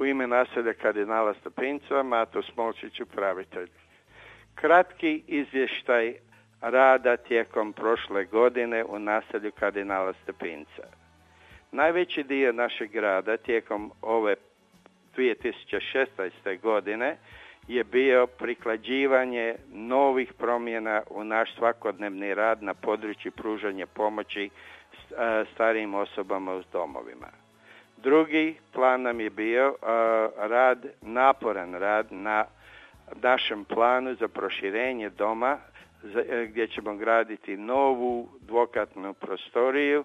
ime naselja kardinala Stepinca, Mato Smolčić, upravitelj. Kratki izvještaj rada tijekom prošle godine u naselju kardinala Stepinca. Najveći dio našeg rada tijekom ove 2016. godine je bio priklađivanje novih promjena u naš svakodnevni rad na području pružanja pomoći starijim osobama u domovima. Drugi plan nam je bio naporan rad na našem planu za proširenje doma gdje ćemo graditi novu dvokatnu prostoriju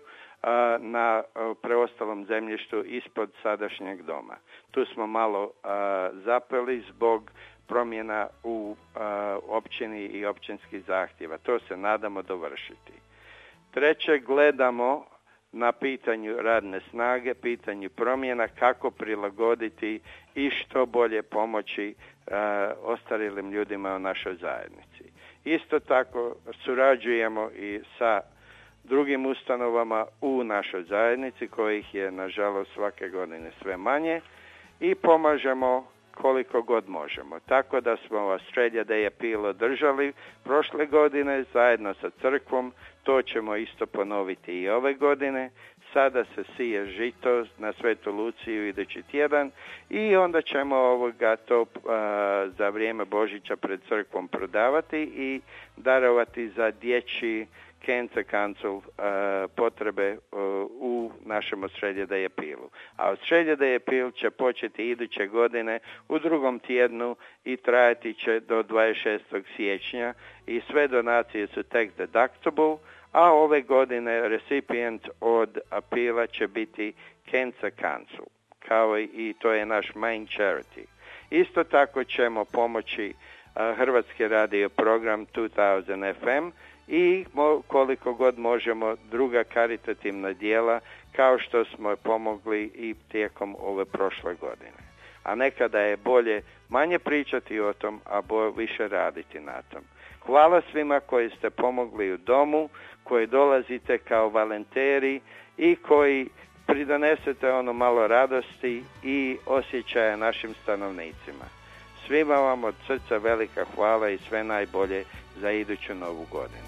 na preostalom zemljištu ispod sadašnjeg doma. Tu smo malo zapeli zbog promjena u općini i općinskih zahtjeva. To se nadamo dovršiti. Treće, gledamo na pitanju radne snage, pitanju promjena, kako prilagoditi i što bolje pomoći ostarelim ljudima u našoj zajednici. Isto tako surađujemo i sa drugim ustanovama u našoj zajednici, kojih je nažalost svake godine sve manje, i pomažemo koliko god možemo. Tako da smo Australia Day Appeal održali prošle godine zajedno sa crkvom, to ćemo isto ponoviti i ove godine. Sada se sije žito na Svetu Luciju idući tjedan i onda ćemo to za vrijeme Božića pred crkvom prodavati i darovati za dječji Cancer Council potrebe u našem Australia Day Appealu. A Australia Day Appeal će početi iduće godine u drugom tjednu i trajati će do 26. siječnja i sve donacije su tax deductible, a ove godine recipient od apela će biti Cancer Council, kao i to je naš main charity. Isto tako ćemo pomoći Hrvatski radio program 2000 FM i koliko god možemo druga karitativna djela, kao što smo pomogli i tijekom ove prošle godine. A nekada je bolje manje pričati o tom, a više raditi na tom. Hvala svima koji ste pomogli u domu, koji dolazite kao volonteri i koji pridonesete ono malo radosti i osjećaja našim stanovnicima. Svima vam od srca velika hvala i sve najbolje za iduću novu godinu.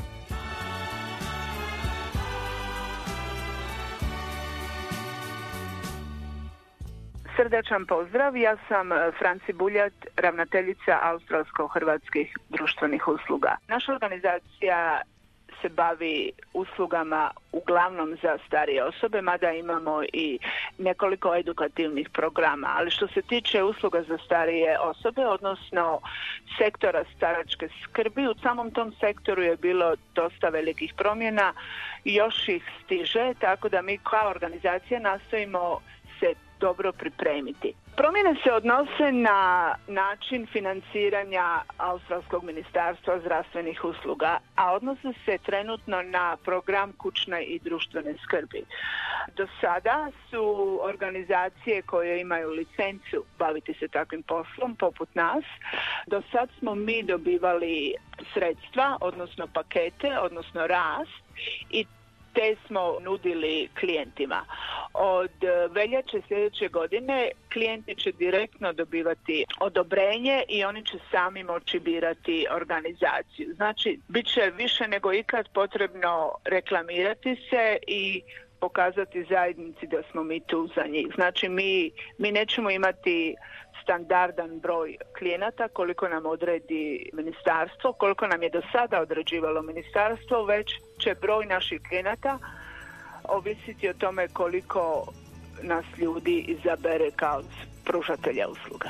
Srdačan pozdrav, ja sam Franci Buljat, ravnateljica Australsko-hrvatskih društvenih usluga. Naša organizacija se bavi uslugama uglavnom za starije osobe, mada imamo i nekoliko edukativnih programa. Ali što se tiče usluga za starije osobe, odnosno sektora staračke skrbi, u samom tom sektoru je bilo dosta velikih promjena i još ih stiže, tako da mi kao organizacija nastojimo se dobro pripremiti. Promjene se odnose na način financiranja Australskog ministarstva zdravstvenih usluga, a odnose se trenutno na program kućne i društvene skrbi. Do sada su organizacije koje imaju licencu baviti se takvim poslom, poput nas, do sad smo mi dobivali sredstva, odnosno pakete, odnosno rast, i te smo nudili klijentima. Od veljače sljedeće godine klijenti će direktno dobivati odobrenje i oni će sami moći birati organizaciju. Znači, bit će više nego ikad potrebno reklamirati se i pokazati zajednici da smo mi tu za njih. Znači, mi nećemo imati standardan broj klijenata koliko nam odredi ministarstvo, koliko nam je do sada određivalo ministarstvo, već će broj naših klijenata ovisiti o tome koliko nas ljudi izabere kao pružatelja usluga.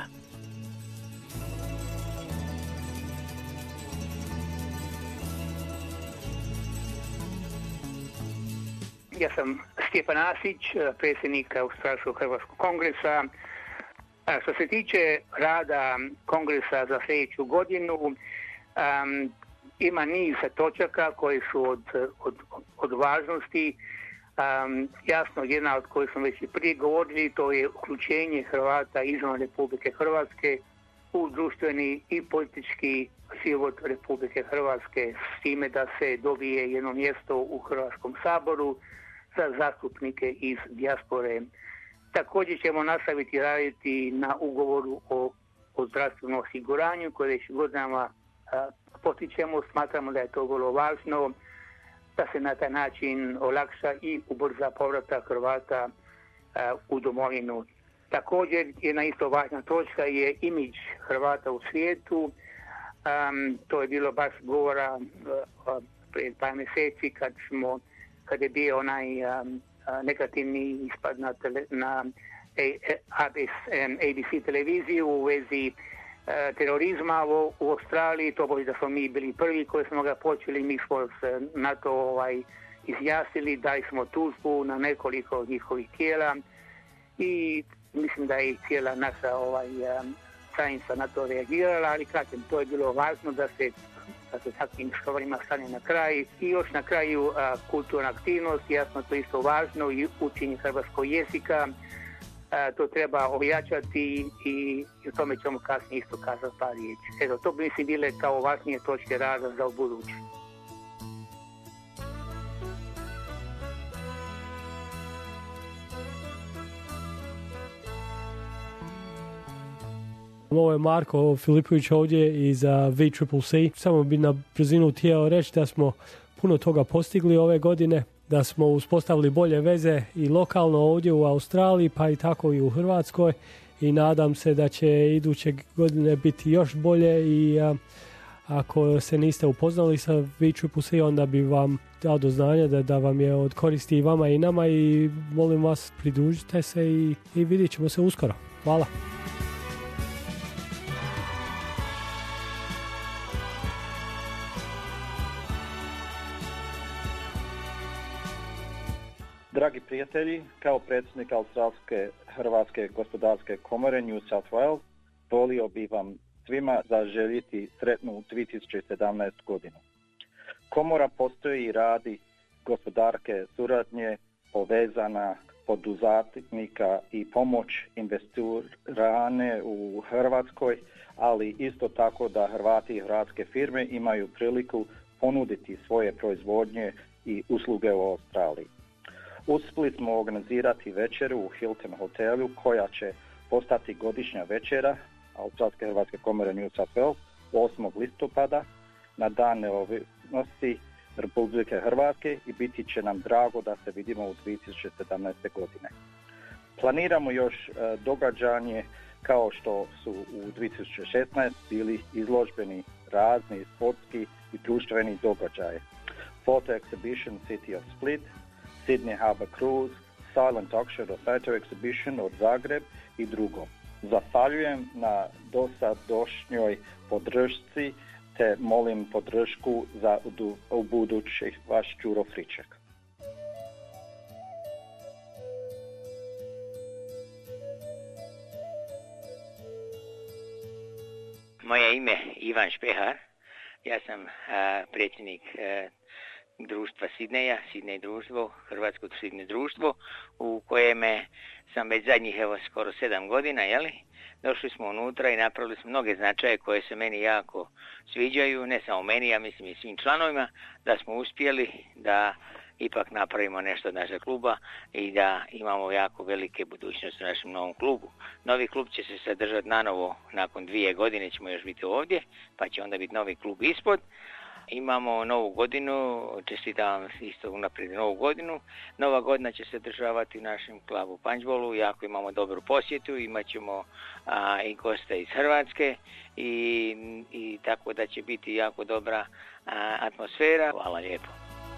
Ja sam Stjepan Asić, predsjednik Australskog hrvatskog kongresa. Što se tiče rada kongresa za sljedeću godinu, ima niz točaka koji su od važnosti. Jasno, jedna od kojih smo već i prije govorili, to je uključenje Hrvata izvan Republike Hrvatske u društveni i politički život Republike Hrvatske, s time da se dobije jedno mjesto u Hrvatskom saboru za zastupnike iz dijaspore. Također ćemo nastaviti raditi na ugovoru o zdravstvenom osiguranju koje već godinama potičemo. Smatramo da je to vrlo važno, da se na taj način olakša i ubrza povratak Hrvata u domovinu. Također jedna isto važna točka je imidž Hrvata u svijetu. To je bilo baš govora pred par mjeseci kad je bio onaj negativni ispad na ABC televiziju u vezi terorizma u Australiji. To bude da smo mi bili prvi koji smo ga počeli, mi smo se na to izjasnili, dali smo tužbu na nekoliko njihovih tijela i mislim da je i cijela naša zajednica na to reagirala, ali kažem, to je bilo važno da se takvim stvarima stane na kraj. I još na kraju kulturna aktivnost, jasno to isto važno, i učenje hrvatskog jezika, to treba ojačati i o tome ćemo kasnije isto kazati par riječi. Eto, to bi mislim bile kao važnije točke rada za ubuduće. Ovo je Marko Filipović ovdje iz VCCC. Samo bi na brzinu htio reći da smo puno toga postigli ove godine, da smo uspostavili bolje veze i lokalno ovdje u Australiji, pa i tako i u Hrvatskoj, i nadam se da će iduće godine biti još bolje. I ako se niste upoznali sa VCCC, onda bi vam dao do znanja da vam je od koristi i vama i nama, i molim vas, pridružite se i vidjet ćemo se uskoro. Hvala. Dragi prijatelji, kao predsjednik Australske Hrvatske gospodarske komore New South Wales, volio bi vam svima zaželjeti sretnu 2017. godinu. Komora postoji i radi gospodarske suradnje, povezana poduzetnika i pomoć investirane u Hrvatskoj, ali isto tako da Hrvati i hrvatske firme imaju priliku ponuditi svoje proizvodnje i usluge u Australiji. Uspjeli smo organizirati večeru u Hilton hotelu koja će postati godišnja večera Australske Hrvatske komore New South Wales 8. listopada na dan neovisnosti Republike Hrvatske, i biti će nam drago da se vidimo u 2017. godine. Planiramo još događanje kao što su u 2016 bili izložbeni razni sportski i društveni događaje. Photo exhibition City of Split, Sydney Harbour Cruise, Silent Auction or Photo Exhibition od Zagreb i drugo. Zahvaljujem na dosadašnjoj podršci te molim podršku za u budućih vaš Đuro Friček. Moje ime je Ivan Špehar, ja sam predsjednik društva Sidneja, Sidnej društvo, Hrvatsko Sidnej društvo, u kojem sam već zadnjih skoro 7 godina, Došli smo unutra i napravili smo mnoge značaje koje se meni jako sviđaju, ne samo meni, ja mislim i svim članovima, da smo uspjeli da ipak napravimo nešto od našeg kluba i da imamo jako velike budućnosti u našem novom klubu. Novi klub će se sadržati nanovo, nakon 2 godine ćemo još biti ovdje, pa će onda biti novi klub ispod. Imamo novu godinu, čestitam isto unaprijed novu godinu. Nova godina će se održavati u našem klubu Punchballu, jako imamo dobru posjetu, imat ćemo i goste iz Hrvatske i tako da će biti jako dobra atmosfera. Hvala lijepo.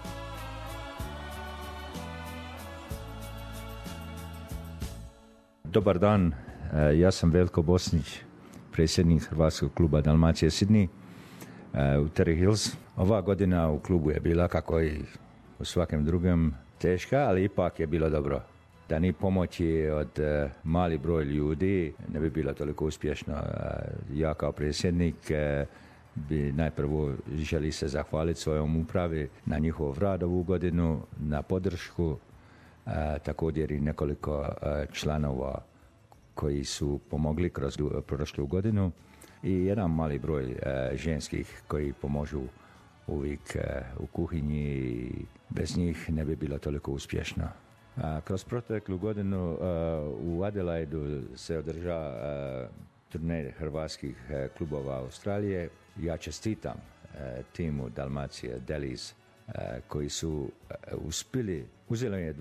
Dobar dan, ja sam Veljko Bosnić, predsjednik Hrvatskog kluba Dalmacije Sidney u Terry Hills. Ova godina u klubu je bila, kako i u svakem drugom, teška, ali ipak je bilo dobro. Da ni pomoći od mali broj ljudi ne bi bilo toliko uspješno. Ja kao predsjednik bi najprvo želi se zahvaliti svojom upravi na njihov rad ovu godinu, na podršku, također i nekoliko članova koji su pomogli kroz prošlu godinu i jedan mali broj ženskih koji pomožu uvijek u kuhinji. Bez njih ne bi bilo toliko uspješno. Kroz proteklu godinu u Adelaidu se održava turnej hrvatskih klubova Australije. Ja čestitam timu Dalmacije Delis koji su uspjeli, uzelo nam je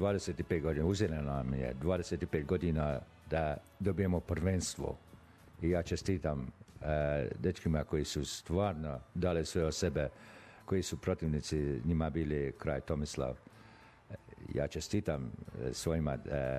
25 godina da dobijemo prvenstvo. I ja čestitam dečkima koji su stvarno dali sve od sebe, koji su protivnici njima bili Kralj Tomislav. Ja čestitam svojima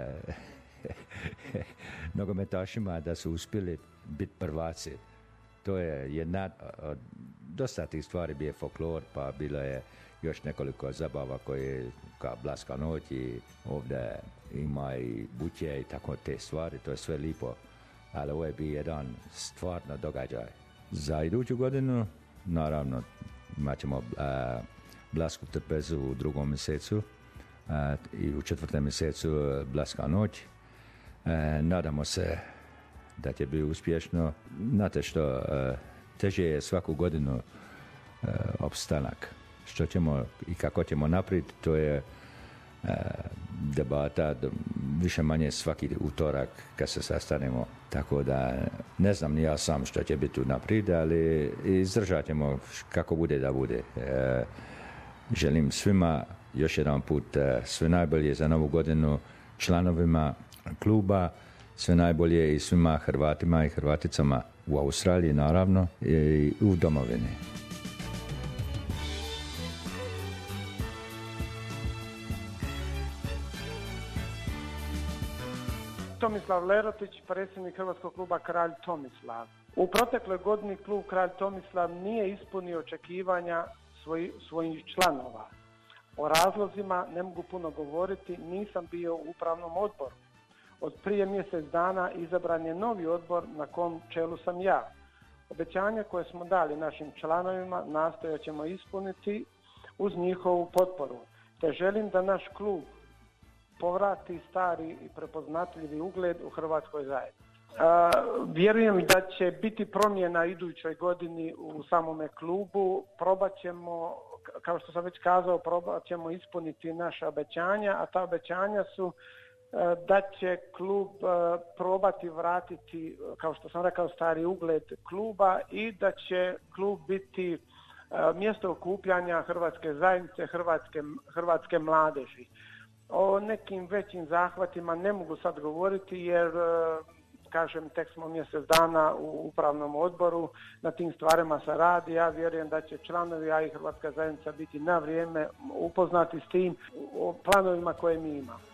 nogometašima da su uspjeli biti prvaci. To je jedna od dosta tih stvari, bio je folklor, pa bilo je još nekoliko zabava koje kao Blaska noć i ovdje ima i butje i tako te stvari, to je sve lipo, ali ovo je bio jedan stvarno događaj. Za iduću godinu, naravno, imat ćemo Blasku trpezu u 2. mjesecu i u 4. mjesecu Blaska noć. Nadamo se da će biti uspješno. Znate što, teže je svaku godinu opstanak. Što ćemo i kako ćemo naprijed, to je debata više manje svaki utorak kad se sastanemo. Tako da ne znam ni ja sam što će biti naprijed, ali izdržat ćemo kako bude da bude. Želim svima još jedan put sve najbolje za novu godinu, članovima kluba, sve najbolje i svima Hrvatima i Hrvaticama u Australiji naravno i u domovini. Tomislav Lerotić, predsjednik Hrvatskog kluba Kralj Tomislav. U protekloj godini klub Kralj Tomislav nije ispunio očekivanja svojih članova. O razlozima ne mogu puno govoriti, nisam bio u upravnom odboru. Od prije mjesec dana izabran je novi odbor na kom čelu sam ja. Obećanja koje smo dali našim članovima nastojat ćemo ispuniti uz njihovu potporu, te želim da naš klub povrati stari i prepoznatljivi ugled u hrvatskoj zajednici. Vjerujem da će biti promjena idućoj godini u samome klubu. Probat ćemo, kao što sam već kazao, probat ćemo ispuniti naša obećanja, a ta obećanja su da će klub probati vratiti, kao što sam rekao, stari ugled kluba i da će klub biti mjesto okupljanja hrvatske zajednice, hrvatske mladeži. O nekim većim zahvatima ne mogu sad govoriti jer, kažem, tek smo mjesec dana u upravnom odboru, na tim stvarima se radi. Ja vjerujem da će članovi, a i hrvatska zajednica biti na vrijeme upoznati s tim, o planovima koje mi imamo.